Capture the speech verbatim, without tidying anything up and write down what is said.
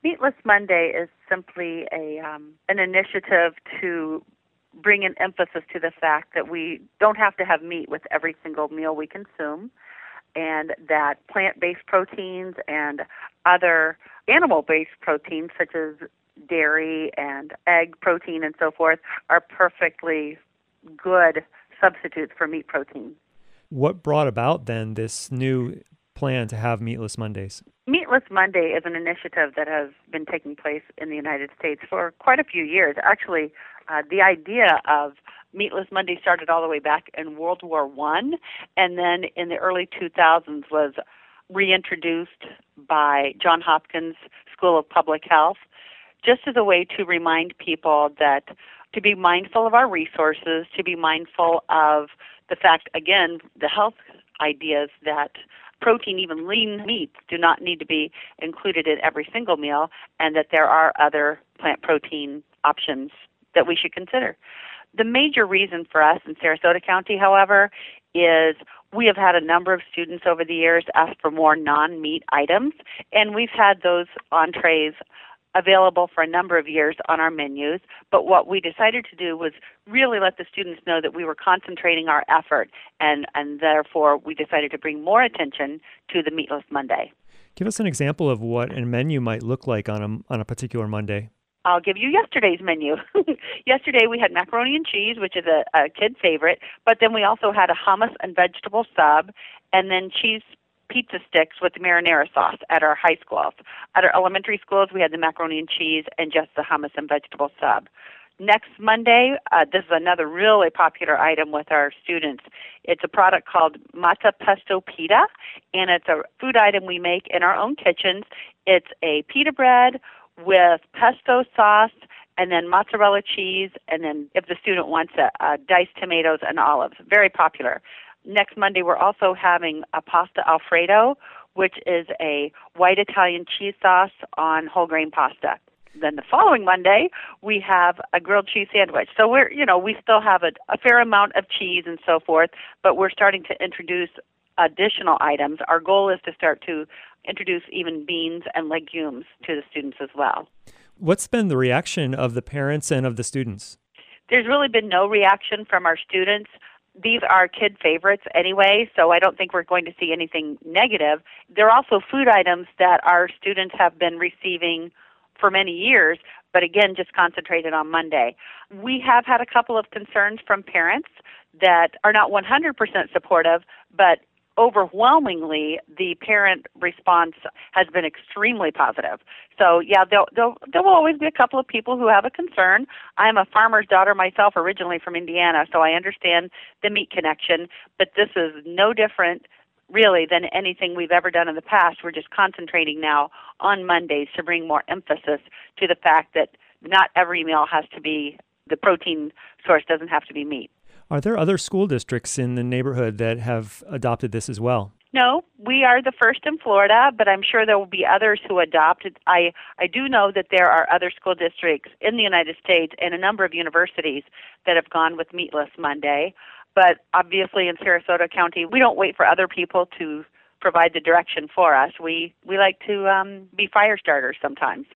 Meatless Monday is simply a um, an initiative to bring an emphasis to the fact that we don't have to have meat with every single meal we consume, and that plant-based proteins and other animal-based proteins such as dairy and egg protein and so forth are perfectly good substitutes for meat protein. What brought about then this new plan to have Meatless Mondays? Meatless Monday is an initiative that has been taking place in the United States for quite a few years. Actually, uh, the idea of Meatless Monday started all the way back in World War One, and then in the early two thousands was reintroduced by Johns Hopkins School of Public Health, just as a way to remind people that to be mindful of our resources, to be mindful of the fact, again, the health ideas that protein, even lean meats, do not need to be included in every single meal, and that there are other plant protein options that we should consider. The major reason for us in Sarasota County, however, is we have had a number of students over the years ask for more non-meat items, and we've had those entrees available for a number of years on our menus. But what we decided to do was really let the students know that we were concentrating our effort, and, and therefore we decided to bring more attention to the Meatless Monday. Give us an example of what a menu might look like on a, on a particular Monday. I'll give you yesterday's menu. Yesterday we had macaroni and cheese, which is a, a kid favorite, but then we also had a hummus and vegetable sub, and then cheese pizza sticks with marinara sauce at our high schools. At our elementary schools, we had the macaroni and cheese and just the hummus and vegetable sub. Next Monday, uh, this is another really popular item with our students. It's a product called Matzo Pesto Pita, and it's a food item we make in our own kitchens. It's a pita bread with pesto sauce and then mozzarella cheese, and then if the student wants it, uh, diced tomatoes and olives. Very popular. Next Monday, we're also having a pasta Alfredo, which is a white Italian cheese sauce on whole grain pasta. Then the following Monday, we have a grilled cheese sandwich. So we're, you know, we still have a, a fair amount of cheese and so forth, but we're starting to introduce additional items. Our goal is to start to introduce even beans and legumes to the students as well. What's been the reaction of the parents and of the students? There's really been no reaction from our students. These are kid favorites anyway, so I don't think we're going to see anything negative. They're also food items that our students have been receiving for many years, but again, just concentrated on Monday. We have had a couple of concerns from parents that are not one hundred percent supportive, but overwhelmingly, the parent response has been extremely positive. So, yeah, there'll, there'll, there will always be a couple of people who have a concern. I am a farmer's daughter myself, originally from Indiana, so I understand the meat connection, but this is no different, really, than anything we've ever done in the past. We're just concentrating now on Mondays to bring more emphasis to the fact that not every meal has to be, the protein source doesn't have to be meat. Are there other school districts in the neighborhood that have adopted this as well? No, we are the first in Florida, but I'm sure there will be others who adopt it. I, I do know that there are other school districts in the United States and a number of universities that have gone with Meatless Monday. But obviously in Sarasota County, we don't wait for other people to provide the direction for us. We, we like to um, be fire starters sometimes.